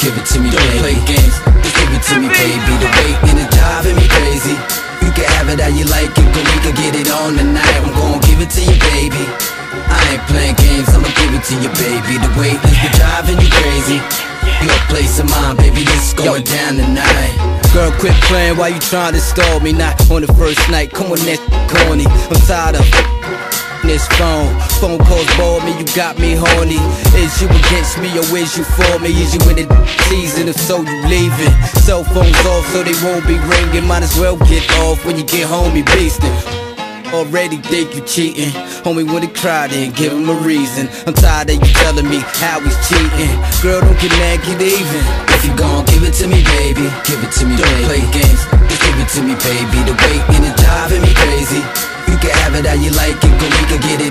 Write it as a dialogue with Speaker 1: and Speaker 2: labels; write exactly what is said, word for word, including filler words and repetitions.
Speaker 1: give it to me, baby. Don't play games, just give it to me, baby. The weight and the driving me crazy. You can have it how you like it, but we can get it on tonight. I'm gon' give it to you, baby. I ain't playing games, I'ma give it to you, baby. The weight is the driving you crazy. Your place of mine, baby, this is going Yo. down tonight. Girl, quit playing while you trying to stall me. Not on the first night, come on, that corny. I'm tired of this phone. Phone calls bore me, you got me horny. Is you against me or is you for me? Is you in the season, if so you leaving? Cell phones off so they won't be ringing. Might as well get off when you get home, you beastin'. Already think you cheating. Homie, when it cried in, give him a reason. I'm tired of you telling me how he's cheating. Girl, don't get mad, get even. If you gon' give it to me, baby, give it to me, don't baby. Play games, just give it to me, baby. The weight and it driving me crazy. You can have it how you like it, but we can get